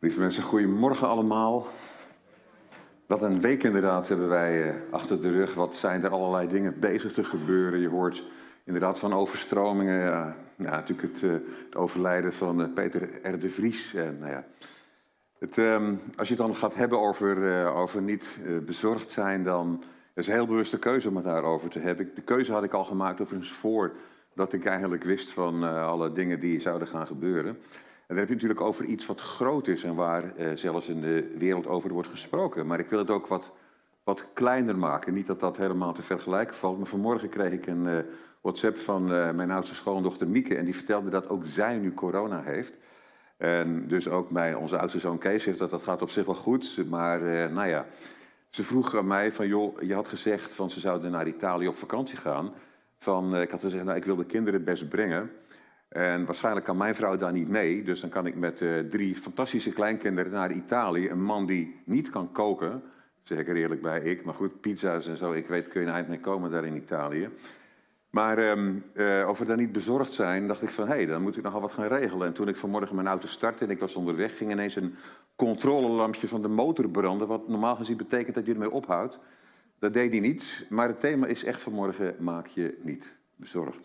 Lieve mensen, goedemorgen allemaal. Wat een week inderdaad hebben wij achter de rug. Wat zijn er allerlei dingen bezig te gebeuren. Je hoort inderdaad van overstromingen. Ja, natuurlijk het overlijden van Peter R. de Vries. Als je het dan gaat hebben over niet bezorgd zijn, dan is een heel bewuste keuze om het daarover te hebben. De keuze had ik al gemaakt overigens voordat ik eigenlijk wist van alle dingen die zouden gaan gebeuren. En dan heb je natuurlijk over iets wat groot is en waar zelfs in de wereld over wordt gesproken. Maar ik wil het ook wat kleiner maken. Niet dat dat helemaal te vergelijken valt. Maar vanmorgen kreeg ik een WhatsApp van mijn oudste schoondochter Mieke. En die vertelde dat ook zij nu corona heeft. En dus ook onze oudste zoon Kees heeft dat. Dat gaat op zich wel goed. Maar ze vroeg aan mij van joh, je had gezegd van ze zouden naar Italië op vakantie gaan. Ik had gezegd, ik wil de kinderen best brengen. En waarschijnlijk kan mijn vrouw daar niet mee. Dus dan kan ik met 3 fantastische kleinkinderen naar Italië. Een man die niet kan koken. Zeg ik er eerlijk bij, ik. Maar goed, pizza's en zo. Ik weet, kun je een eind mee komen daar in Italië. Maar over daar niet bezorgd zijn, dacht ik van... dan moet ik nogal wat gaan regelen. En toen ik vanmorgen mijn auto startte en ik was onderweg... ging ineens een controlelampje van de motor branden. Wat normaal gezien betekent dat je ermee ophoudt. Dat deed hij niet. Maar het thema is echt vanmorgen, maak je niet bezorgd.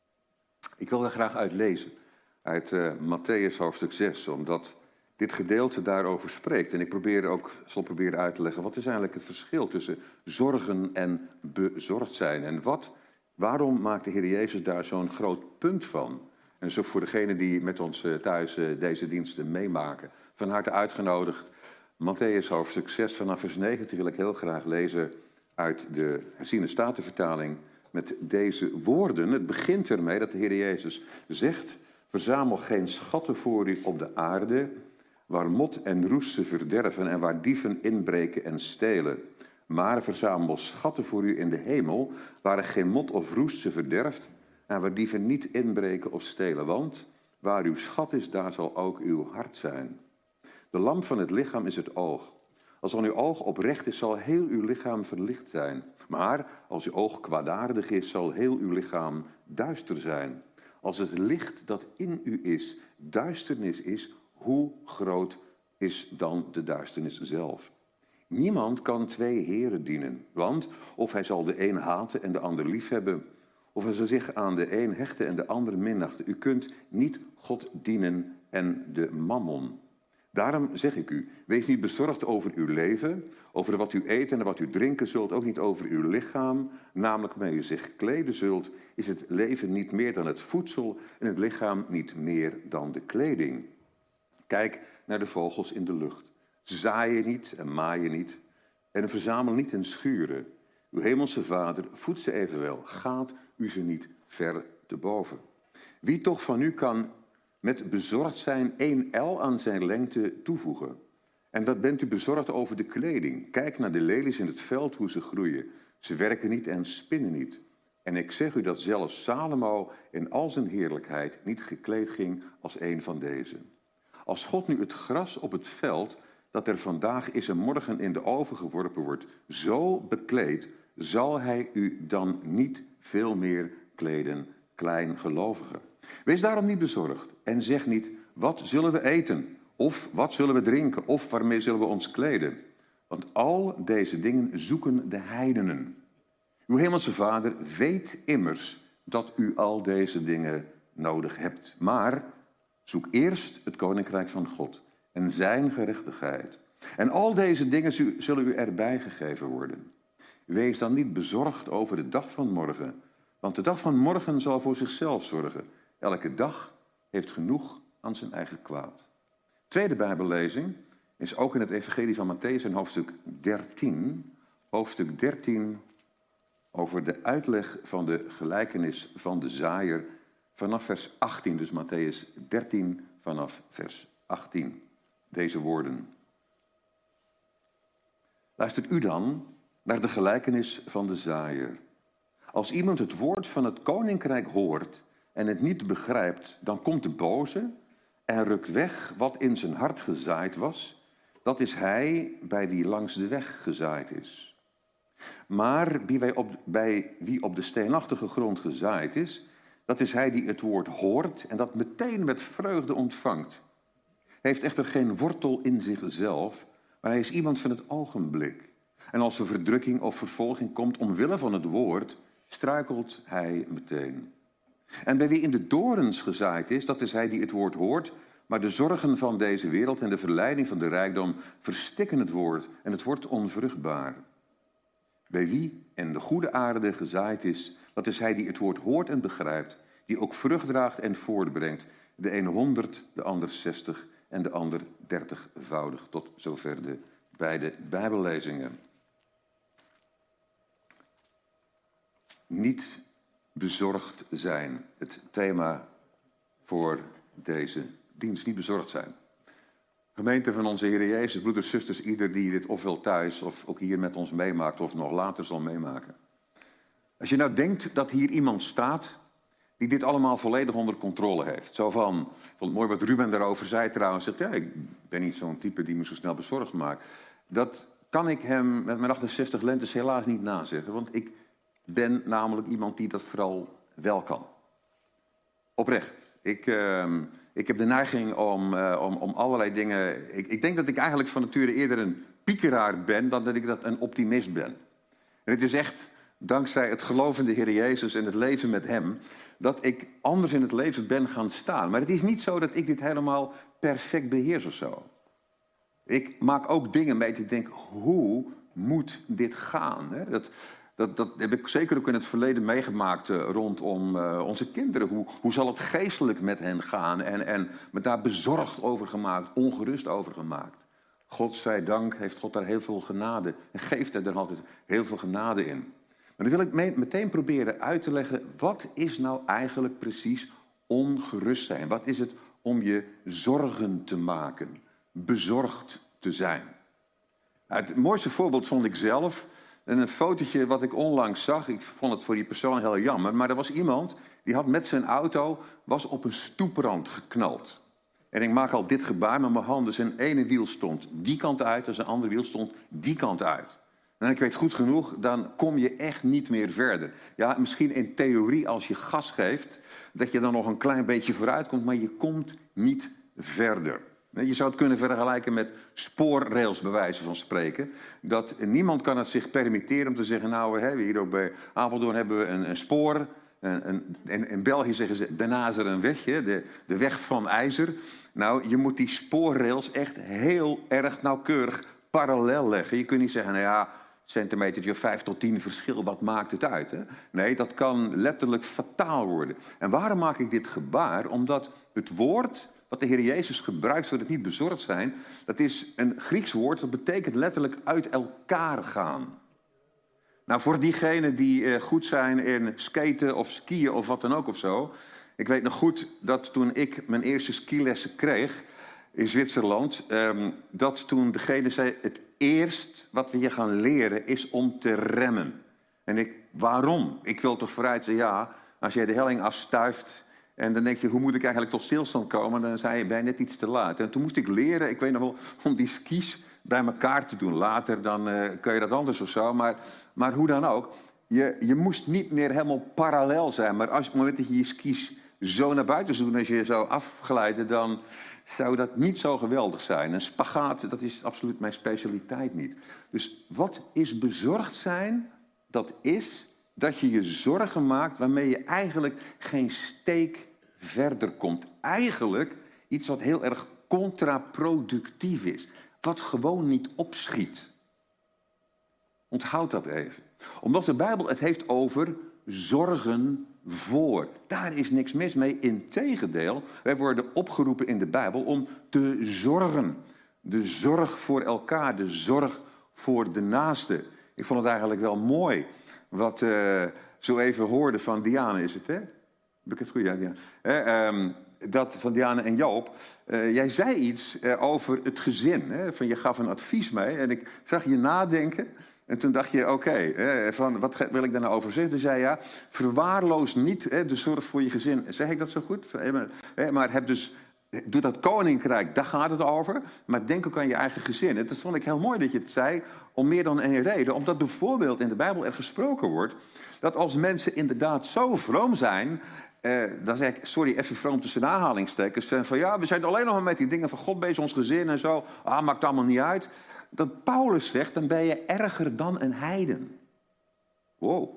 Ik wil er graag uit lezen, uit Mattheüs hoofdstuk 6, omdat dit gedeelte daarover spreekt. En ik zal proberen uit te leggen, wat is eigenlijk het verschil tussen zorgen en bezorgd zijn? En waarom maakt de Heer Jezus daar zo'n groot punt van? En zo voor degenen die met ons thuis deze diensten meemaken. Van harte uitgenodigd, Mattheüs hoofdstuk 6 vanaf vers 19 wil ik heel graag lezen uit de herziene statenvertaling. Met deze woorden, het begint ermee dat de Heer Jezus zegt... verzamel geen schatten voor u op de aarde... waar mot en roest ze verderven en waar dieven inbreken en stelen. Maar verzamel schatten voor u in de hemel... waar er geen mot of roest ze verderft... en waar dieven niet inbreken of stelen. Want waar uw schat is, daar zal ook uw hart zijn. De lamp van het lichaam is het oog. Als dan uw oog oprecht is, zal heel uw lichaam verlicht zijn. Maar als uw oog kwaadaardig is, zal heel uw lichaam duister zijn. Als het licht dat in u is, duisternis is, hoe groot is dan de duisternis zelf? Niemand kan 2 heren dienen, want of hij zal de een haten en de ander liefhebben, of hij zal zich aan de een hechten en de ander minachten. U kunt niet God dienen en de mammon. Daarom zeg ik u, wees niet bezorgd over uw leven, over wat u eten en wat u drinken zult, ook niet over uw lichaam, namelijk waarmee u zich kleden zult, is het leven niet meer dan het voedsel en het lichaam niet meer dan de kleding. Kijk naar de vogels in de lucht. Ze zaaien niet en maaien niet en verzamelen niet in schuren. Uw hemelse Vader voedt ze evenwel, gaat u ze niet ver te boven. Wie toch van u kan met bezorgd zijn 1 el aan zijn lengte toevoegen? En wat bent u bezorgd over de kleding? Kijk naar de lelies in het veld, hoe ze groeien. Ze werken niet en spinnen niet. En ik zeg u dat zelfs Salomo in al zijn heerlijkheid niet gekleed ging als een van deze. Als God nu het gras op het veld, dat er vandaag is en morgen in de oven geworpen wordt, zo bekleedt, zal hij u dan niet veel meer kleden, kleingelovigen. Wees daarom niet bezorgd en zeg niet, wat zullen we eten? Of wat zullen we drinken? Of waarmee zullen we ons kleden? Want al deze dingen zoeken de heidenen. Uw hemelse Vader weet immers dat u al deze dingen nodig hebt. Maar zoek eerst het koninkrijk van God en zijn gerechtigheid. En al deze dingen zullen u erbij gegeven worden. Wees dan niet bezorgd over de dag van morgen, want de dag van morgen zal voor zichzelf zorgen. Elke dag heeft genoeg aan zijn eigen kwaad. Tweede Bijbellezing is ook in het evangelie van Mattheüs in hoofdstuk 13. Hoofdstuk 13 over de uitleg van de gelijkenis van de zaaier vanaf vers 18. Dus Mattheüs 13 vanaf vers 18. Deze woorden. Luistert u dan naar de gelijkenis van de zaaier. Als iemand het woord van het koninkrijk hoort en het niet begrijpt, dan komt de boze en rukt weg wat in zijn hart gezaaid was. Dat is hij bij wie langs de weg gezaaid is. Maar bij wie op de steenachtige grond gezaaid is, dat is hij die het woord hoort en dat meteen met vreugde ontvangt. heeft echter geen wortel in zichzelf, maar hij is iemand van het ogenblik. En als er verdrukking of vervolging komt omwille van het woord, struikelt hij meteen. En bij wie in de dorens gezaaid is, dat is hij die het woord hoort, maar de zorgen van deze wereld en de verleiding van de rijkdom verstikken het woord en het wordt onvruchtbaar. Bij wie in de goede aarde gezaaid is, dat is hij die het woord hoort en begrijpt, die ook vrucht draagt en voortbrengt. De een 100, de ander 60 en de ander 30-voudig. Tot zover de beide Bijbellezingen. Niet bezorgd zijn, het thema voor deze dienst, niet bezorgd zijn. Gemeente van onze Heer Jezus, broeders, zusters, ieder die dit ofwel thuis of ook hier met ons meemaakt of nog later zal meemaken. Als je nou denkt dat hier iemand staat die dit allemaal volledig onder controle heeft. Zo van, ik vond het mooi wat Ruben daarover zei trouwens, zegt, ja, ik ben niet zo'n type die me zo snel bezorgd maakt. Dat kan ik hem met mijn 68 lentes helaas niet nazeggen, want ik ben namelijk iemand die dat vooral wel kan. Oprecht. Ik heb de neiging om allerlei dingen... Ik denk dat ik eigenlijk van nature eerder een piekeraar ben dan dat ik een optimist ben. En het is echt dankzij het geloof in de Heer Jezus en het leven met hem, dat ik anders in het leven ben gaan staan. Maar het is niet zo dat ik dit helemaal perfect beheers of zo. Ik maak ook dingen mee dat ik denk, hoe moet dit gaan? Dat heb ik zeker ook in het verleden meegemaakt rondom onze kinderen. Hoe zal het geestelijk met hen gaan? En me daar bezorgd over gemaakt, ongerust over gemaakt. God zij dank heeft God daar heel veel genade. En geeft er altijd heel veel genade in. Maar dan wil ik meteen proberen uit te leggen, wat is nou eigenlijk precies ongerust zijn? Wat is het om je zorgen te maken? Bezorgd te zijn. Het mooiste voorbeeld vond ik zelf. Een fotootje wat ik onlangs zag, ik vond het voor die persoon heel jammer, maar er was iemand die had met zijn auto, was op een stoeprand geknald. En ik maak al dit gebaar met mijn handen, zijn ene wiel stond die kant uit en zijn andere wiel stond die kant uit. En ik weet goed genoeg, dan kom je echt niet meer verder. Ja, misschien in theorie als je gas geeft, dat je dan nog een klein beetje vooruit komt, maar je komt niet verder. Je zou het kunnen vergelijken met spoorrails, bij wijze van spreken. Dat niemand kan het zich permitteren om te zeggen, nou, hier ook bij Apeldoorn hebben we een spoor. In België zeggen ze, daarna is er een wegje, de weg van ijzer. Nou, je moet die spoorrails echt heel erg nauwkeurig parallel leggen. Je kunt niet zeggen, nou ja, centimetertje 5 tot 10 verschil, wat maakt het uit? Hè? Nee, dat kan letterlijk fataal worden. En waarom maak ik dit gebaar? Omdat het woord wat de Heer Jezus gebruikt, zodat we niet bezorgd zijn, dat is een Grieks woord, dat betekent letterlijk uit elkaar gaan. Nou, voor diegenen die goed zijn in skaten of skiën of wat dan ook of zo. Ik weet nog goed dat toen ik mijn eerste skilessen kreeg in Zwitserland, dat toen degene zei, het eerst wat we je gaan leren is om te remmen. En waarom? Ik wil toch vooruit zeggen, ja, als jij de helling afstuift en dan denk je, hoe moet ik eigenlijk tot stilstand komen? Dan zei je, ben je net iets te laat. En toen moest ik leren, ik weet nog wel, om die skis bij elkaar te doen. Later dan kun je dat anders of zo, maar hoe dan ook. Je moest niet meer helemaal parallel zijn. Maar als op het moment dat je je skis zo naar buiten zou doen, als je zou afglijden, dan zou dat niet zo geweldig zijn. Een spagaat, dat is absoluut mijn specialiteit niet. Dus wat is bezorgd zijn? Dat is dat je je zorgen maakt waarmee je eigenlijk geen steek verder komt. Eigenlijk iets wat heel erg contraproductief is. Wat gewoon niet opschiet. Onthoud dat even. Omdat de Bijbel het heeft over zorgen voor. Daar is niks mis mee. Integendeel, wij worden opgeroepen in de Bijbel om te zorgen. De zorg voor elkaar, de zorg voor de naaste. Ik vond het eigenlijk wel mooi wat zo even hoorde van Diane, is het, hè? Heb ik het goed? Ja, Diane. Dat van Diane en Joop. Jij zei iets over het gezin. Hè? Van je gaf een advies mee en ik zag je nadenken. En toen dacht je, oké, van wat wil ik daar nou over zeggen? Toen zei ja, verwaarloos niet de zorg voor je gezin. Zeg ik dat zo goed? Maar doe dat koninkrijk, daar gaat het over. Maar denk ook aan je eigen gezin. En dat vond ik heel mooi dat je het zei, om meer dan één reden. Omdat bijvoorbeeld in de Bijbel er gesproken wordt dat als mensen inderdaad zo vroom zijn Dan zeg ik, sorry, even vroom tussen aanhalingstekens. Van ja, we zijn alleen nog maar met die dingen van God bezig, ons gezin en zo. Maakt allemaal niet uit. Dat Paulus zegt, dan ben je erger dan een heiden. Wow.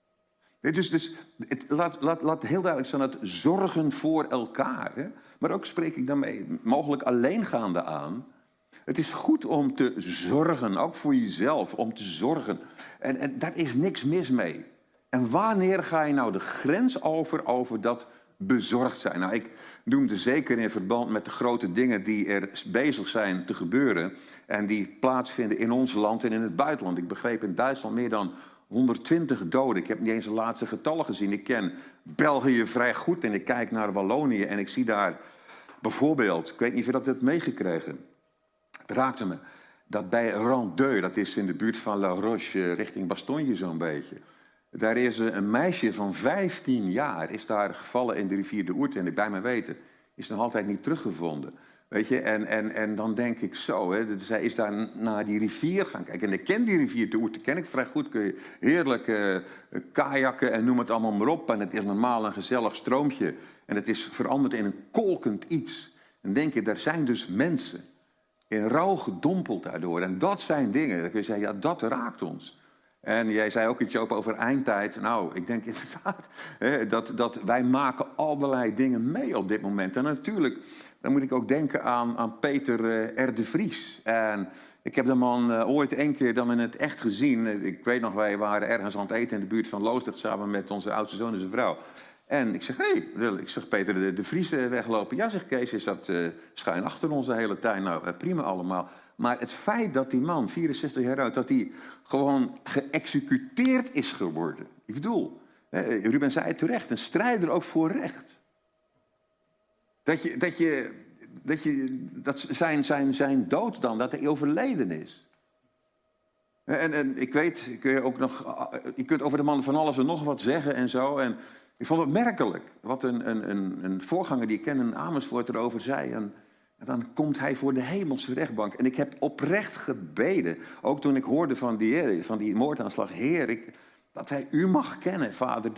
Dus laat heel duidelijk staan dat zorgen voor elkaar. Hè? Maar ook spreek ik daarmee mogelijk alleengaande aan. Het is goed om te zorgen, ook voor jezelf, om te zorgen. En daar is niks mis mee. En wanneer ga je nou de grens over dat bezorgd zijn? Nou, ik noemde zeker in verband met de grote dingen die er bezig zijn te gebeuren. En die plaatsvinden in ons land en in het buitenland. Ik begreep in Duitsland meer dan 120 doden. Ik heb niet eens de laatste getallen gezien. Ik ken België vrij goed en ik kijk naar Wallonië en ik zie daar bijvoorbeeld, ik weet niet of je dat hebt meegekregen, het raakte me, dat bij Randeu, dat is in de buurt van La Roche, richting Bastogne zo'n beetje, daar is een meisje van 15 jaar, is daar gevallen in de rivier de Ourthe, en bij mijn weten is nog altijd niet teruggevonden. Weet je, en dan denk ik zo, hè, zij is daar naar die rivier gaan kijken. En ik ken die rivier de Ourthe, ken ik vrij goed. Kun je heerlijk kajakken en noem het allemaal maar op. En het is normaal een gezellig stroompje. En het is veranderd in een kolkend iets. En denk je, daar zijn dus mensen in rouw gedompeld daardoor. En dat zijn dingen, dan kun je zeggen, ja, dat raakt ons. En jij zei ook iets over eindtijd. Nou, ik denk inderdaad dat wij maken allerlei dingen mee op dit moment. En natuurlijk, dan moet ik ook denken aan Peter R. de Vries. En ik heb de man ooit een keer dan in het echt gezien. Ik weet nog, wij waren ergens aan het eten in de buurt van Loosdrecht samen met onze oudste zoon en zijn vrouw. En ik zeg, ik zeg Peter de Vries weglopen. Ja, zegt Kees, is dat schuin achter ons de hele tijd. Nou, prima allemaal. Maar het feit dat die man, 64 jaar oud, dat hij gewoon geëxecuteerd is geworden. Ik bedoel, Ruben zei het terecht, een strijder ook voor recht. Dat zijn dood dan, dat hij overleden is. En ik weet, je kunt over de man van alles en nog wat zeggen en zo. En ik vond het merkelijk wat een voorganger die ik ken in Amersfoort erover zei. En dan komt hij voor de hemelse rechtbank. En ik heb oprecht gebeden, ook toen ik hoorde van die moordaanslag. Heer, dat hij u mag kennen, vader.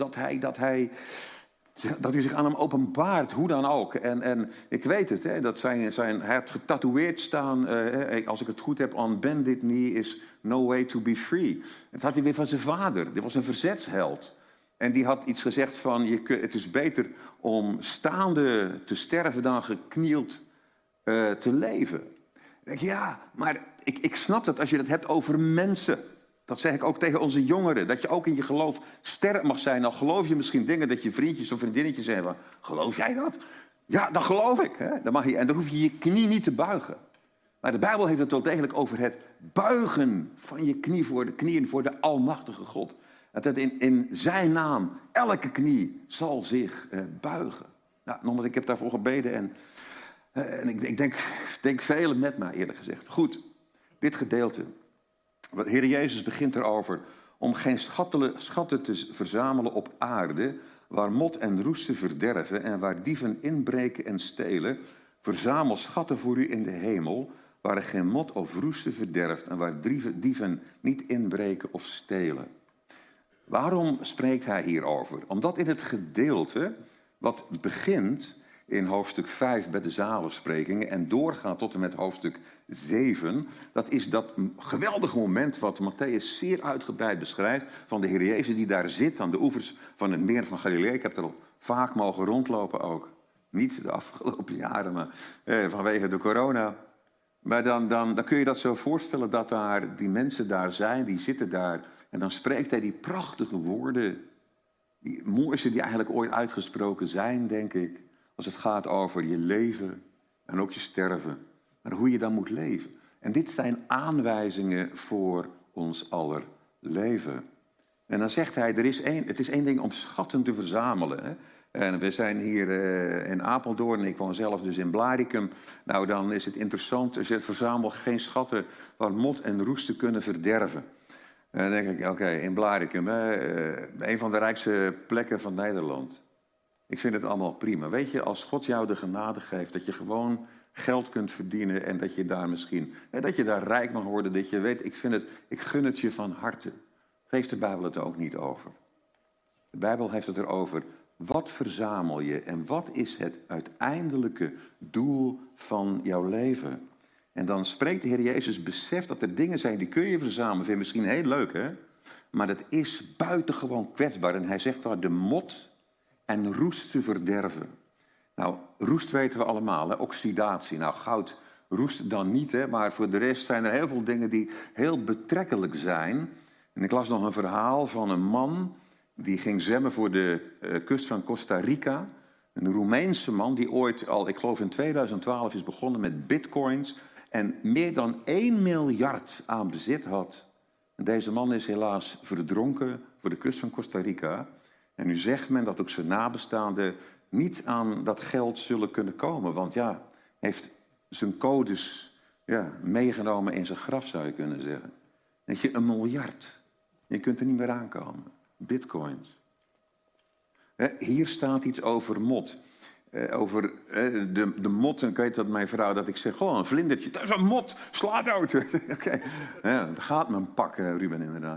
Dat u zich aan hem openbaart, hoe dan ook. En ik weet het, hij heeft getatoeëerd staan, als ik het goed heb, on bended knee is no way to be free. Dat had hij weer van zijn vader, dit was een verzetsheld. En die had iets gezegd van, het is beter om staande te sterven dan geknield te leven. Ik denk, ja, maar ik snap dat als je het hebt over mensen. Dat zeg ik ook tegen onze jongeren. Dat je ook in je geloof sterk mag zijn. Dan geloof je misschien dingen dat je vriendjes of vriendinnetjes zeggen van, geloof jij dat? Ja, dat geloof ik. Hè? Dan mag je, en dan hoef je je knie niet te buigen. Maar de Bijbel heeft het wel degelijk over het buigen van je knieën voor de almachtige God. Dat in zijn naam elke knie zal zich buigen. Nou, nogmaals, ik heb daarvoor gebeden en ik denk velen met mij, eerlijk gezegd. Goed, dit gedeelte. De Heer Jezus begint erover om geen schatten te verzamelen op aarde, waar mot en roesten verderven en waar dieven inbreken en stelen. Verzamel schatten voor u in de hemel, waar er geen mot of roesten verderft en waar dieven niet inbreken of stelen. Waarom spreekt hij hierover? Omdat in het gedeelte wat begint in hoofdstuk 5 bij de zalensprekingen en doorgaat tot en met hoofdstuk 7... dat is dat geweldige moment wat Matthäus zeer uitgebreid beschrijft van de Heer Jezus die daar zit aan de oevers van het meer van Galilea. Ik heb er al vaak mogen rondlopen ook. Niet de afgelopen jaren, maar vanwege de corona. Maar dan kun je dat zo voorstellen dat daar die mensen daar zijn, die zitten daar. En dan spreekt hij die prachtige woorden, die mooiste die eigenlijk ooit uitgesproken zijn, denk ik. Als het gaat over je leven en ook je sterven. Maar hoe je dan moet leven. En dit zijn aanwijzingen voor ons aller leven. En dan zegt hij, het is één ding om schatten te verzamelen. Hè? En we zijn hier in Apeldoorn en ik woon zelf dus in Blaricum. Nou, dan is het interessant, als je verzamelt geen schatten waar mot en roesten kunnen verderven. En dan denk ik, oké, in Blaricum, een van de rijkste plekken van Nederland. Ik vind het allemaal prima. Weet je, als God jou de genade geeft dat je gewoon geld kunt verdienen en dat je daar misschien, dat je daar rijk mag worden, dat je weet, ik gun het je van harte. Geeft de Bijbel het er ook niet over. De Bijbel heeft het erover, Wat verzamel je en wat is het uiteindelijke doel van jouw leven? En dan spreekt de Heer Jezus, besef dat er dingen zijn die kun je verzamelen. Vind je misschien heel leuk, hè? Maar dat is buitengewoon kwetsbaar. En hij zegt daar de mot en roest te verderven. Nou, roest weten we allemaal, hè? Oxidatie. Nou, goud roest dan niet, hè? Maar voor de rest zijn er heel veel dingen die heel betrekkelijk zijn. En ik las nog een verhaal van een man die ging zwemmen voor de kust van Costa Rica. Een Roemeense man die ooit al, ik geloof in 2012, is begonnen met bitcoins en meer dan 1 miljard aan bezit had. En deze man is helaas verdronken voor de kust van Costa Rica. En nu zegt men dat ook zijn nabestaanden niet aan dat geld zullen kunnen komen. Want ja, heeft zijn codes meegenomen in zijn graf, zou je kunnen zeggen. Weet je, 1 miljard. Je kunt er niet meer aankomen. Bitcoins. Hier staat iets over mot. Over de mot. En ik weet dat mijn vrouw dat ik zeg, goh, een vlindertje. Dat is een mot, sla dood. Okay. Ja, dat gaat mijn pak, Ruben, inderdaad.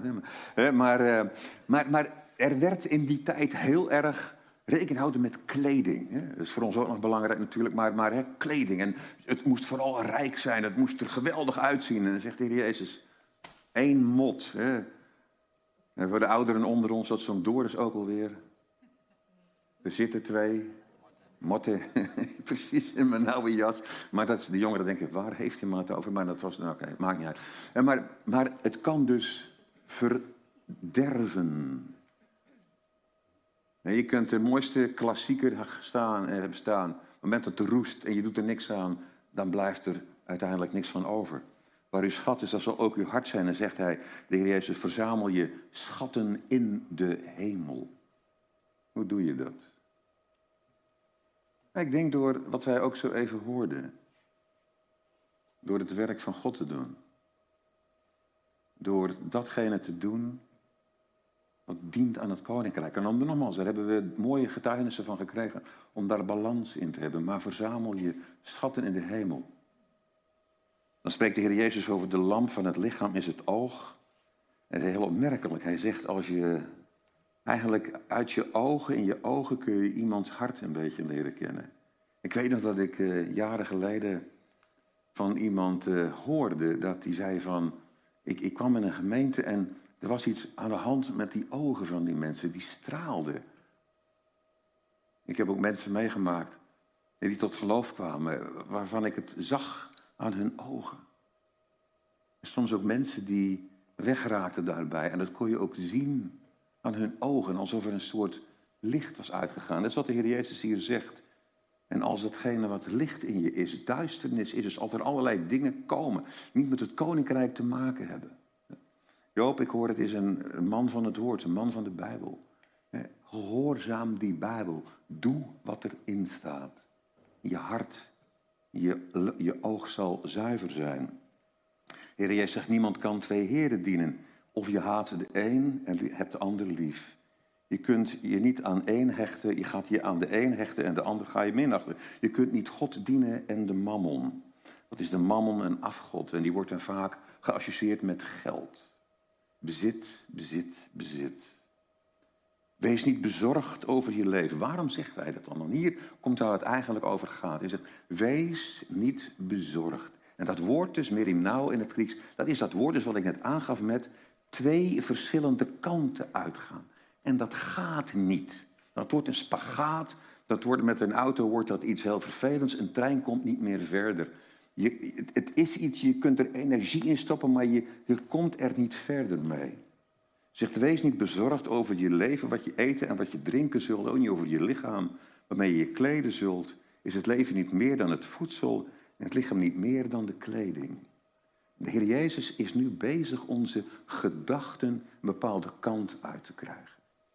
Maar er werd in die tijd heel erg rekening gehouden met kleding. Dat is voor ons ook nog belangrijk natuurlijk, maar kleding. En het moest vooral rijk zijn, het moest er geweldig uitzien. En dan zegt de Heer Jezus, 1 mot. En voor de ouderen onder ons, dat zo'n Doris ook alweer. Er zitten 2 motten, precies in mijn nauwe jas. Maar dat is, de jongeren denken, waar heeft hij maar het over? Maar dat was, nou oké, maakt niet uit. Maar het kan dus verderven. En je kunt de mooiste klassieker hebben staan. Op het moment dat het roest en je doet er niks aan, dan blijft er uiteindelijk niks van over. Waar uw schat is, dat zal ook uw hart zijn. En zegt hij, de Heer Jezus, verzamel je schatten in de hemel. Hoe doe je dat? Ik denk door wat wij ook zo even hoorden. Door het werk van God te doen. Door datgene te doen wat dient aan het koninkrijk. En dan nogmaals, daar hebben we mooie getuigenissen van gekregen om daar balans in te hebben. Maar verzamel je schatten in de hemel. Dan spreekt de Heer Jezus over de lamp van het lichaam is het oog. Het is heel opmerkelijk. Hij zegt, als je eigenlijk uit je ogen, in je ogen kun je iemands hart een beetje leren kennen. Ik weet nog dat ik jaren geleden van iemand hoorde dat die zei van, ik kwam in een gemeente en er was iets aan de hand met die ogen van die mensen, die straalden. Ik heb ook mensen meegemaakt die tot geloof kwamen, waarvan ik het zag aan hun ogen. En soms ook mensen die wegraakten daarbij. En dat kon je ook zien aan hun ogen, alsof er een soort licht was uitgegaan. Dat is wat de Heer Jezus hier zegt. En als datgene wat licht in je is, duisternis is, dus als er allerlei dingen komen, niet met het koninkrijk te maken hebben. Joop, ik hoor, het is een man van het woord, een man van de Bijbel. Gehoorzaam die Bijbel. Doe wat erin staat. Je hart, je oog zal zuiver zijn. Heer Jezus zegt, niemand kan 2 heren dienen. Of je haat de een en hebt de ander lief. Je kunt je niet aan één hechten, je gaat je aan de een hechten en de ander ga je minachten. Je kunt niet God dienen en de mammon. Wat is de mammon? Een afgod. En die wordt dan vaak geassocieerd met geld. Bezit, bezit, bezit. Wees niet bezorgd over je leven. Waarom zegt hij dat dan? Hier komt waar het eigenlijk over gaat. Hij zegt, wees niet bezorgd. En dat woord dus, merimnao in het Grieks, dat is dat woord dus wat ik net aangaf met 2 verschillende kanten uitgaan. En dat gaat niet. Dat wordt een spagaat. Dat wordt met een auto wordt dat iets heel vervelends. Een trein komt niet meer verder. Het is iets, je kunt er energie in stoppen, maar je komt er niet verder mee. Zegt, wees niet bezorgd over je leven, wat je eten en wat je drinken zult. Ook niet over je lichaam, waarmee je je kleden zult. Is het leven niet meer dan het voedsel en het lichaam niet meer dan de kleding? De Heer Jezus is nu bezig onze gedachten een bepaalde kant uit te krijgen.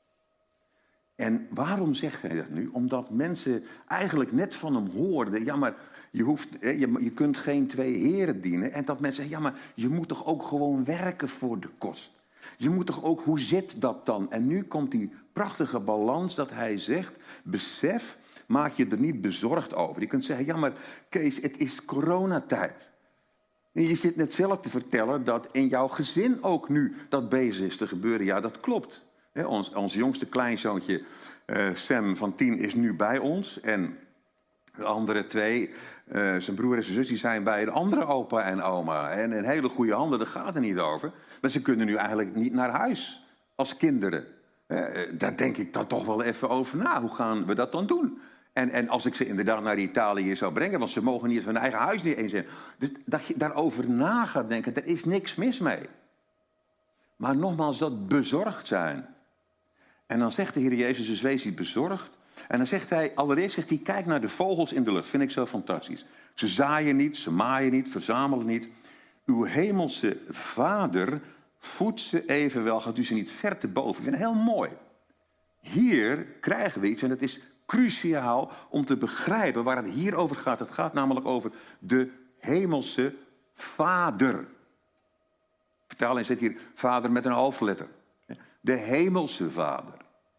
En waarom zegt hij dat nu? Omdat mensen eigenlijk net van hem hoorden, ja maar je kunt geen 2 heren dienen. En dat mensen zeggen, ja maar je moet toch ook gewoon werken voor de kost. Je moet toch ook, hoe zit dat dan? En nu komt die prachtige balans dat hij zegt, besef, maak je er niet bezorgd over. Je kunt zeggen, ja maar Kees, het is coronatijd. En je zit net zelf te vertellen dat in jouw gezin ook nu dat bezig is te gebeuren. Ja, dat klopt. Ons jongste kleinzoontje Sam van 10 is nu bij ons. En de andere 2, zijn broer en zijn zus, die zijn bij de andere opa en oma. En in hele goede handen, daar gaat het niet over. Maar ze kunnen nu eigenlijk niet naar huis als kinderen. Daar denk ik dan toch wel even over na. Hoe gaan we dat dan doen? En als ik ze inderdaad naar Italië zou brengen, want ze mogen niet eens hun eigen huis niet eens in. Dus dat je daarover na gaat denken, er is niks mis mee. Maar nogmaals, dat bezorgd zijn. En dan zegt de Heer Jezus, dus wees niet bezorgd. En dan zegt hij, allereerst zegt hij, kijk naar de vogels in de lucht. Vind ik zo fantastisch. Ze zaaien niet, ze maaien niet, verzamelen niet. Uw hemelse Vader voedt ze evenwel, gaat u ze niet ver te boven. Ik vind het heel mooi. Hier krijgen we iets en het is cruciaal om te begrijpen waar het hier over gaat. Het gaat namelijk over de hemelse Vader. Vertaling zit hier vader met een hoofdletter. De hemelse Vader.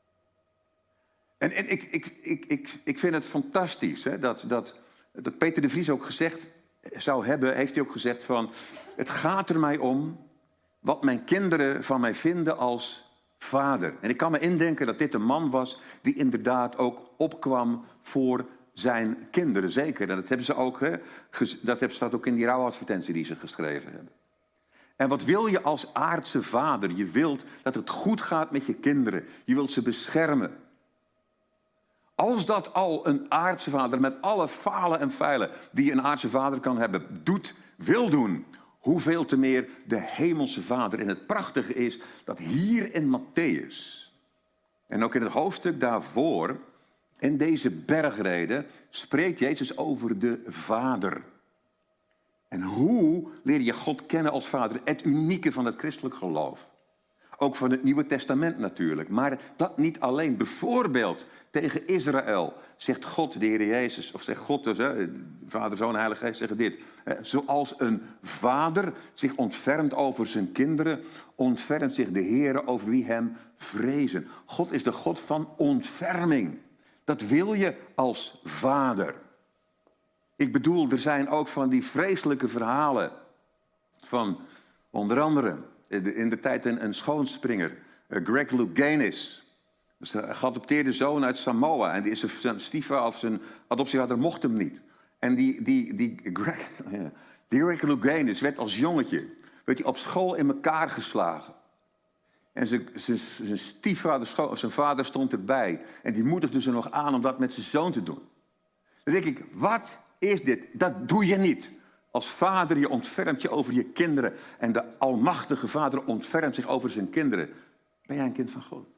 En ik vind het fantastisch dat Peter de Vries ook gezegd zou hebben, heeft hij ook gezegd van, het gaat er mij om wat mijn kinderen van mij vinden als vader. En ik kan me indenken dat dit een man was die inderdaad ook opkwam voor zijn kinderen, zeker. En dat hebben ze ook, dat staat ook in die rouwadvertentie die ze geschreven hebben. En wat wil je als aardse vader? Je wilt dat het goed gaat met je kinderen. Je wilt ze beschermen. Als dat al een aardse vader met alle falen en feilen die een aardse vader kan hebben, wil doen, hoeveel te meer de hemelse Vader. En het prachtige is dat hier in Mattheüs en ook in het hoofdstuk daarvoor, in deze bergrede, spreekt Jezus over de Vader. En hoe leer je God kennen als Vader? Het unieke van het christelijk geloof. Ook van het Nieuwe Testament natuurlijk. Maar dat niet alleen. Bijvoorbeeld tegen Israël zegt God, de Heer Jezus, of zegt God dus, Vader, Zoon, Heilige Geest, zeggen dit. Zoals een vader zich ontfermt over zijn kinderen, ontfermt zich de Heer over wie hem vrezen. God is de God van ontferming. Dat wil je als vader. Ik bedoel, er zijn ook van die vreselijke verhalen van onder andere in de tijd een schoonspringer, Greg Louganis. Een geadopteerde zoon uit Samoa. En zijn stiefvader of zijn adoptievader mocht hem niet. En die Greg Louganis werd als jongetje op school in elkaar geslagen. En zijn stiefvader of zijn vader stond erbij. En die moedigde ze nog aan om dat met zijn zoon te doen. Dan denk ik, wat is dit? Dat doe je niet. Als vader, je ontfermt je over je kinderen. En de almachtige Vader ontfermt zich over zijn kinderen. Ben jij een kind van God?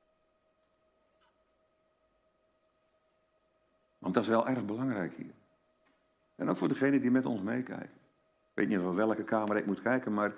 Want dat is wel erg belangrijk hier. En ook voor degenen die met ons meekijken. Ik weet niet van welke kamer ik moet kijken, maar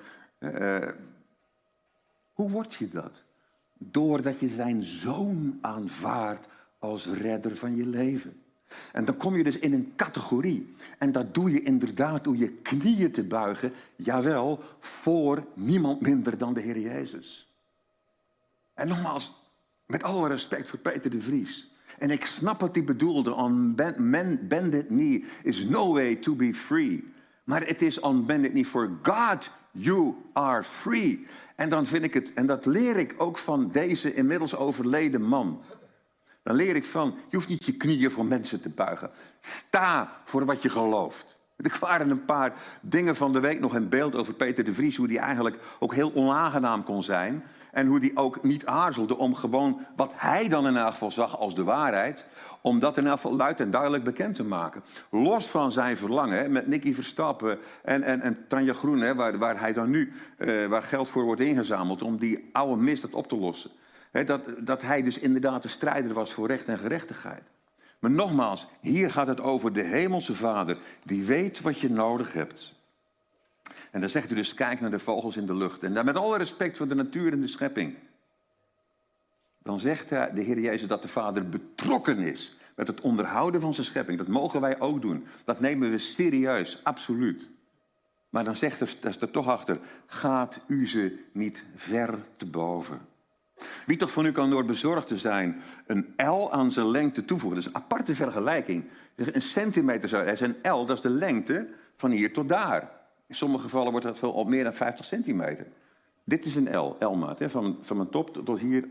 hoe word je dat? Doordat je zijn zoon aanvaardt als redder van je leven. En dan kom je dus in een categorie. En dat doe je inderdaad door je knieën te buigen. Jawel, voor niemand minder dan de Heer Jezus. En nogmaals, met alle respect voor Peter de Vries. En ik snap wat hij bedoelde. On bended knee is no way to be free. Maar het is on bended knee for God you are free. En dan vind ik het, en dat leer ik ook van deze inmiddels overleden man. Dan leer ik van, je hoeft niet je knieën voor mensen te buigen. Sta voor wat je gelooft. Er waren een paar dingen van de week nog in beeld over Peter de Vries. Hoe die eigenlijk ook heel onaangenaam kon zijn. En hoe die ook niet aarzelde om gewoon wat hij dan in elk geval zag als de waarheid. Om dat in elk geval luid en duidelijk bekend te maken. Los van zijn verlangen met Nicky Verstappen en Tanja Groen. Waar hij dan nu waar geld voor wordt ingezameld om die oude misdaad op te lossen. Dat hij dus inderdaad de strijder was voor recht en gerechtigheid. Maar nogmaals, hier gaat het over de hemelse Vader. Die weet wat je nodig hebt. En dan zegt hij dus, kijk naar de vogels in de lucht. En dan met alle respect voor de natuur en de schepping. Dan zegt de Heer Jezus dat de Vader betrokken is met het onderhouden van zijn schepping. Dat mogen wij ook doen. Dat nemen we serieus, absoluut. Maar dan zegt er toch achter, gaat u ze niet ver te boven. Wie toch van u kan door bezorgd te zijn een L aan zijn lengte toevoegen? Dat is een aparte vergelijking. Een centimeter is een L, dat is de lengte van hier tot daar. In sommige gevallen wordt dat veel op meer dan 50 centimeter. Dit is een L-maat. Van mijn top tot hier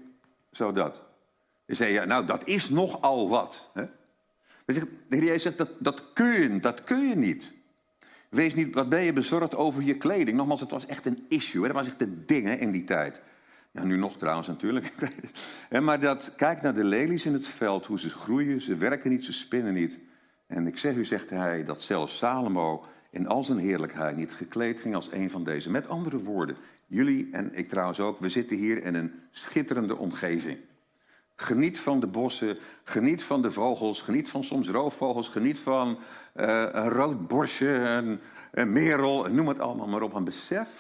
Zo dat. Dan zei je, nou, dat is nogal wat. Hè? De Heer Jezus zegt, dat kun je niet. Wees niet, wat ben je bezorgd over je kleding? Nogmaals, het was echt een issue. Hè? Dat was echt een ding, hè, in die tijd. Ja, nu nog trouwens natuurlijk. Maar kijk naar de lelies in het veld, hoe ze groeien. Ze werken niet, ze spinnen niet. En ik zeg u, zegt hij, dat zelfs Salomo in al zijn heerlijkheid niet gekleed ging als een van deze. Met andere woorden, jullie en ik trouwens ook, we zitten hier in een schitterende omgeving. Geniet van de bossen, geniet van de vogels, geniet van soms roofvogels, geniet van een rood borstje, een merel, noem het allemaal maar op. En besef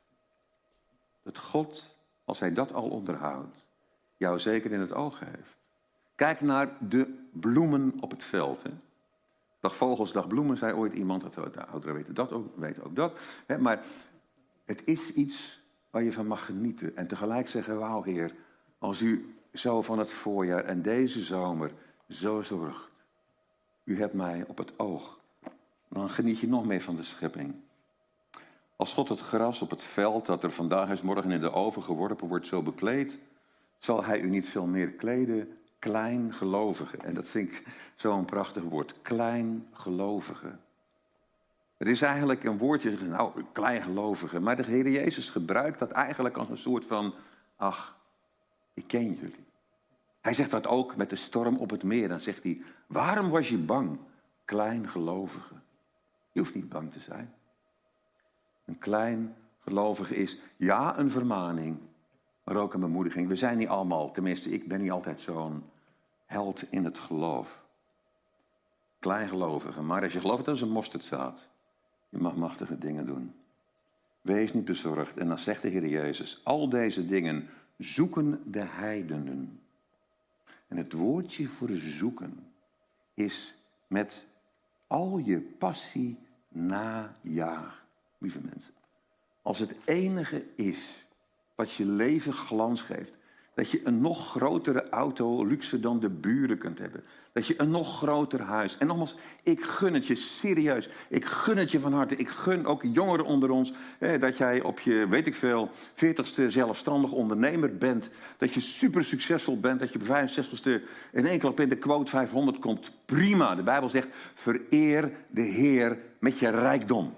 dat God, als hij dat al onderhoudt, jou zeker in het oog heeft. Kijk naar de bloemen op het veld. Hè. Dag vogels, dag bloemen, zei ooit iemand. De ouderen weten ook dat. Hè, maar het is iets waar je van mag genieten. En tegelijk zeggen, wauw Heer, als u zo van het voorjaar en deze zomer zo zorgt. U hebt mij op het oog. Dan geniet je nog meer van de schepping. Als God het gras op het veld dat er vandaag is morgen in de oven geworpen wordt zo bekleed, zal hij u niet veel meer kleden, kleingelovige. En dat vind ik zo'n prachtig woord, kleingelovige. Het is eigenlijk een woordje, nou, kleingelovige, maar de Heer Jezus gebruikt dat eigenlijk als een soort van, ach, ik ken jullie. Hij zegt dat ook met de storm op het meer. Dan zegt hij, waarom was je bang, kleingelovige? Je hoeft niet bang te zijn. Een kleingelovige is, ja, een vermaning, maar ook een bemoediging. We zijn niet allemaal, tenminste, ik ben niet altijd zo'n held in het geloof. Kleingelovige, maar als je gelooft dat is een mosterdzaad. Je mag machtige dingen doen. Wees niet bezorgd. En dan zegt de Heer Jezus, al deze dingen zoeken de heidenen. En het woordje voor zoeken is met al je passie najagen. Lieve mensen, als het enige is wat je leven glans geeft, dat je een nog grotere auto, luxe dan de buren kunt hebben. Dat je een nog groter huis. En nogmaals, ik gun het je serieus. Ik gun het je van harte. Ik gun ook jongeren onder ons dat jij op je, weet ik veel, 40ste zelfstandig ondernemer bent. Dat je super succesvol bent. Dat je op 65ste in één klap in de quote 500 komt. Prima. De Bijbel zegt, vereer de Heer met je rijkdom.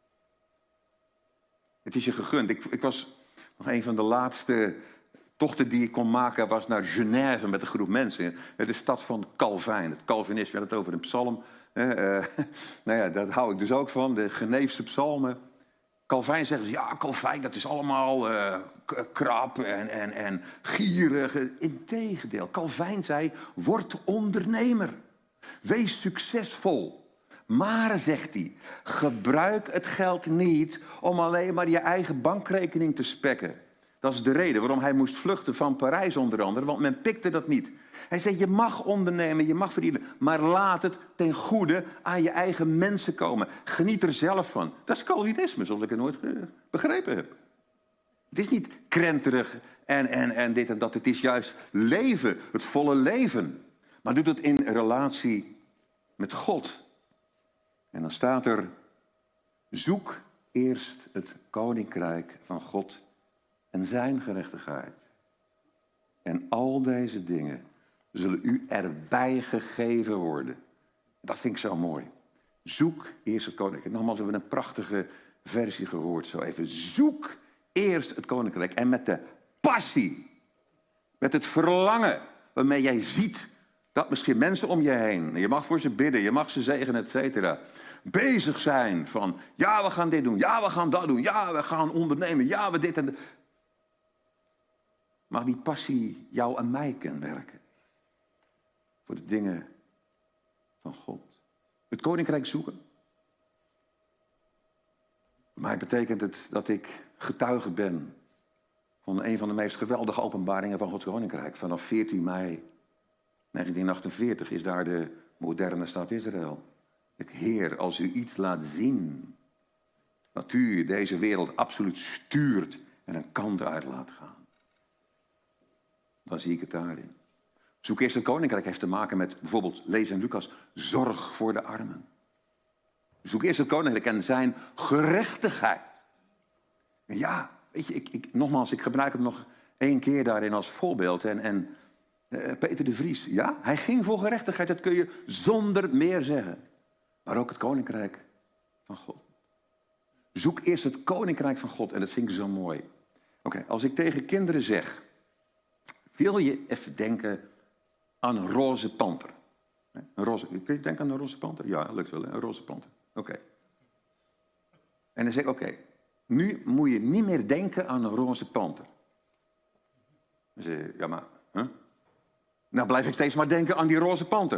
Het is je gegund. Ik was nog een van de laatste tochten die ik kon maken was naar Genève met een groep mensen. De stad van Calvijn. Het Calvinisme, we hadden het over een psalm. Nou ja, daar hou ik dus ook van. De Geneefse psalmen. Calvijn zeggen ze, ja, Calvijn, dat is allemaal krap en gierig. Integendeel, Calvijn zei, word ondernemer. Wees succesvol. Maar, zegt hij, gebruik het geld niet om alleen maar je eigen bankrekening te spekken. Dat is de reden waarom hij moest vluchten van Parijs onder andere, want men pikte dat niet. Hij zei, je mag ondernemen, je mag verdienen, maar laat het ten goede aan je eigen mensen komen. Geniet er zelf van. Dat is Calvinisme, zoals ik het nooit begrepen heb. Het is niet krenterig en dit en dat, het is juist leven, het volle leven. Maar doe het in relatie met God. En dan staat er, zoek eerst het koninkrijk van God en zijn gerechtigheid. En al deze dingen zullen u erbij gegeven worden. Dat vind ik zo mooi. Zoek eerst het koninkrijk. Nogmaals, we hebben een prachtige versie gehoord zo even. Zoek eerst het koninkrijk. En met de passie, met het verlangen waarmee jij ziet dat misschien mensen om je heen, je mag voor ze bidden, je mag ze zegenen, et cetera, bezig zijn van, ja, we gaan dit doen, ja, we gaan dat doen, ja, we gaan ondernemen, ja, we dit en dat. Mag die passie jou en mij kenmerken voor de dingen van God. Het koninkrijk zoeken. Voor mij betekent het dat ik getuige ben van een van de meest geweldige openbaringen van Gods koninkrijk. Vanaf 14 mei 1948 is daar de moderne staat Israël. Ik, Heer, als u iets laat zien, dat u deze wereld absoluut stuurt en een kant uit laat gaan, dan zie ik het daarin. Zoek eerst het koninkrijk heeft te maken met bijvoorbeeld, lees in Lucas, zorg voor de armen. Zoek eerst het koninkrijk en zijn gerechtigheid. En ja, weet je, nogmaals, ik gebruik hem nog één keer daarin als voorbeeld. En Peter de Vries, ja, hij ging voor gerechtigheid. Dat kun je zonder meer zeggen. Maar ook het koninkrijk van God. Zoek eerst het koninkrijk van God. En dat vind ik zo mooi. Oké, als ik tegen kinderen zeg, wil je even denken aan een roze panter? Kun je denken aan een roze panter? Ja, lukt wel, hè? Een roze panter. Oké. En dan zeg ik, oké, nu moet je niet meer denken aan een roze panter. Dan zeg je, ja maar, nou blijf ik steeds maar denken aan die roze panter.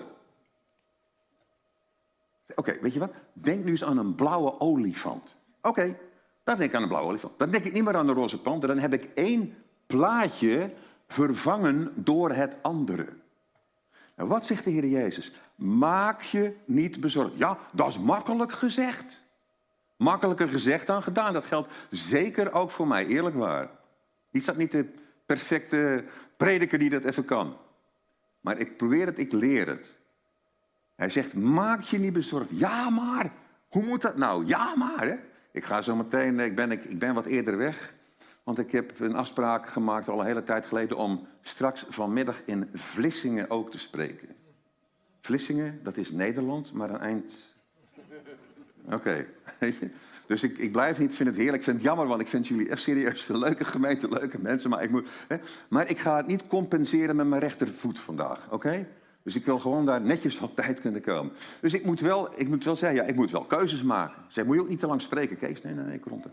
Oké, weet je wat? Denk nu eens aan een blauwe olifant. Oké, dan denk ik aan een blauwe olifant. Dan denk ik niet meer aan een roze panter. Dan heb ik één plaatje vervangen door het andere. Nou, wat zegt de Heer Jezus? Maak je niet bezorgd. Ja, dat is makkelijk gezegd. Makkelijker gezegd dan gedaan. Dat geldt zeker ook voor mij, eerlijk waar. Is dat niet de perfecte prediker die dat even kan? Maar ik probeer het, ik leer het. Hij zegt, maak je niet bezorgd. Ja, maar, hoe moet dat nou? Ja, maar, hè. Ik ga zo meteen, ik ben wat eerder weg. Want ik heb een afspraak gemaakt al een hele tijd geleden om straks vanmiddag in Vlissingen ook te spreken. Vlissingen, dat is Nederland, maar een eind... Oké. Dus ik blijf niet, vind het heerlijk, ik vind het jammer, want ik vind jullie echt serieus een leuke gemeente, leuke mensen. Maar ik ga het niet compenseren met mijn rechtervoet vandaag, oké? Dus ik wil gewoon daar netjes op tijd kunnen komen. Dus ik moet wel zeggen, ja, ik moet wel keuzes maken. Zeg, moet je ook niet te lang spreken, Kees? Nee, ik rond.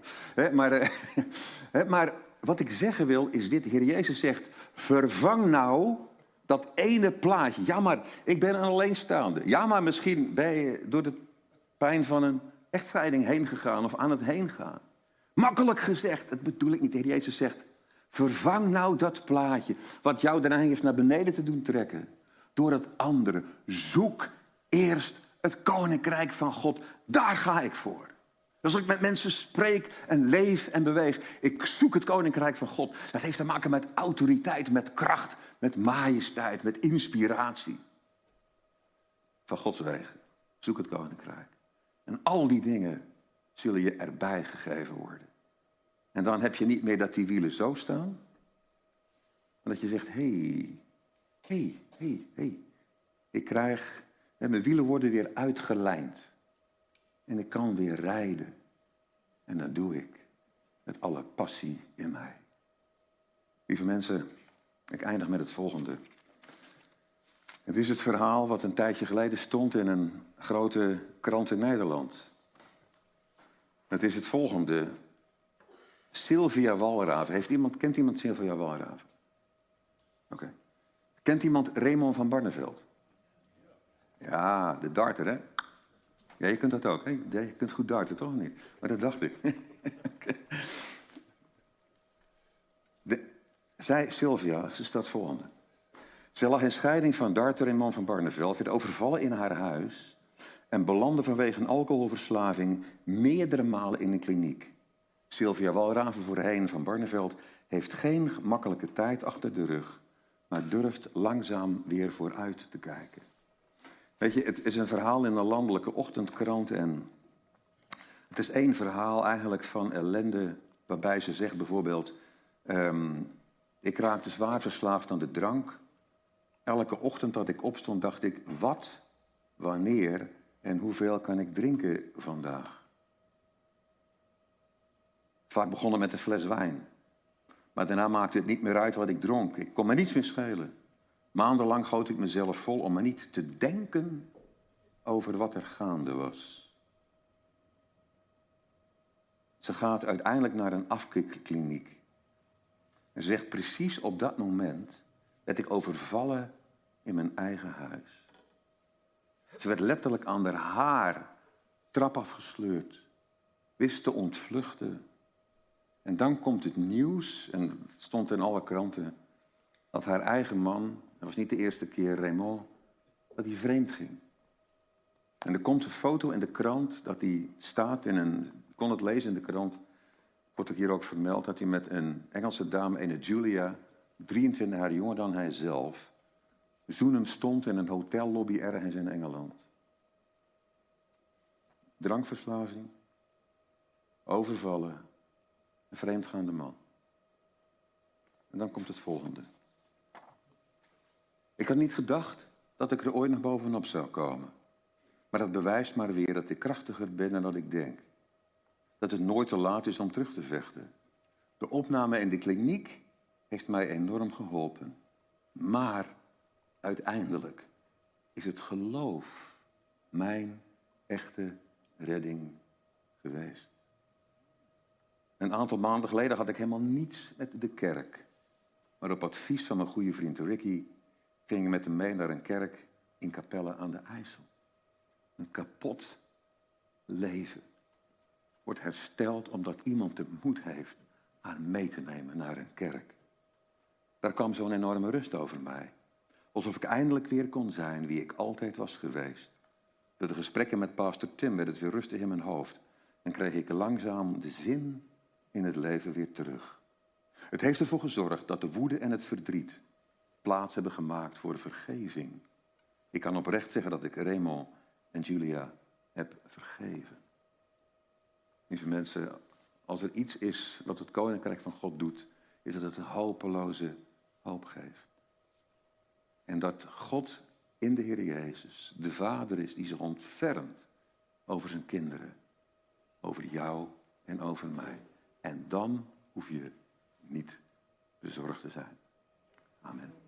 Maar wat ik zeggen wil, is dit. De Heer Jezus zegt, vervang nou dat ene plaatje. Ja, maar ik ben een alleenstaande. Ja, maar misschien ben je door de pijn van een echtscheiding heen gegaan of aan het heen gaan. Makkelijk gezegd, dat bedoel ik niet. De Heer Jezus zegt, vervang nou dat plaatje wat jou daarna heeft naar beneden te doen trekken. Door het andere. Zoek eerst het koninkrijk van God. Daar ga ik voor. Dus als ik met mensen spreek en leef en beweeg. Ik zoek het koninkrijk van God. Dat heeft te maken met autoriteit, met kracht, met majesteit, met inspiratie. Van Gods wegen. Zoek het koninkrijk. En al die dingen zullen je erbij gegeven worden. En dan heb je niet meer dat die wielen zo staan. Maar dat je zegt, hey. Mijn wielen worden weer uitgelijnd. En ik kan weer rijden. En dat doe ik. Met alle passie in mij. Lieve mensen, ik eindig met het volgende. Het is het verhaal wat een tijdje geleden stond in een grote krant in Nederland. Het is het volgende. Sylvia Walraven. Kent iemand Sylvia Walraven? Oké. Kent iemand Raymond van Barneveld? Ja, de darter, hè? Ja, je kunt dat ook. Hè? Je kunt goed darten, toch niet? Maar dat dacht ik. Sylvia, ze staat volgende. Zij lag in scheiding van darter Raymond van Barneveld, werd overvallen in haar huis en belandde vanwege een alcoholverslaving meerdere malen in een kliniek. Sylvia Walraven, voorheen van Barneveld, heeft geen gemakkelijke tijd achter de rug, maar durft langzaam weer vooruit te kijken. Weet je, het is een verhaal in een landelijke ochtendkrant en het is één verhaal eigenlijk van ellende waarbij ze zegt bijvoorbeeld, ik raakte zwaar verslaafd aan de drank. Elke ochtend dat ik opstond dacht ik, wat, wanneer en hoeveel kan ik drinken vandaag? Vaak begon het met een fles wijn. Maar daarna maakte het niet meer uit wat ik dronk. Ik kon me niets meer schelen. Maandenlang goot ik mezelf vol om maar niet te denken over wat er gaande was. Ze gaat uiteindelijk naar een afkikkliniek. En zegt precies op dat moment werd ik overvallen in mijn eigen huis. Ze werd letterlijk aan haar trap afgesleurd. Wist te ontvluchten. En dan komt het nieuws, en het stond in alle kranten, dat haar eigen man, dat was niet de eerste keer Raymond, dat hij vreemd ging. En er komt een foto in de krant dat hij staat ik kon het lezen in de krant, wordt ook hier ook vermeld, dat hij met een Engelse dame, een Julia, 23 jaar jonger dan hij zelf, zoenend stond in een hotellobby ergens in Engeland. Drankverslaving, overvallen, een vreemdgaande man. En dan komt het volgende. Ik had niet gedacht dat ik er ooit nog bovenop zou komen. Maar dat bewijst maar weer dat ik krachtiger ben dan dat ik denk. Dat het nooit te laat is om terug te vechten. De opname in de kliniek heeft mij enorm geholpen. Maar uiteindelijk is het geloof mijn echte redding geweest. Een aantal maanden geleden had ik helemaal niets met de kerk. Maar op advies van mijn goede vriend Ricky ging ik met hem mee naar een kerk in Capelle aan de IJssel. Een kapot leven wordt hersteld omdat iemand de moed heeft haar mee te nemen naar een kerk. Daar kwam zo'n enorme rust over mij. Alsof ik eindelijk weer kon zijn wie ik altijd was geweest. Door de gesprekken met pastor Tim werd het weer rustig in mijn hoofd. En kreeg ik langzaam de zin in het leven weer terug. Het heeft ervoor gezorgd dat de woede en het verdriet plaats hebben gemaakt voor vergeving. Ik kan oprecht zeggen dat ik Raymond en Julia heb vergeven. Lieve mensen, als er iets is wat het Koninkrijk van God doet, is dat het een hopeloze hoop geeft. En dat God in de Heer Jezus de Vader is die zich ontfermt over zijn kinderen. Over jou en over mij. En dan hoef je niet bezorgd te zijn. Amen.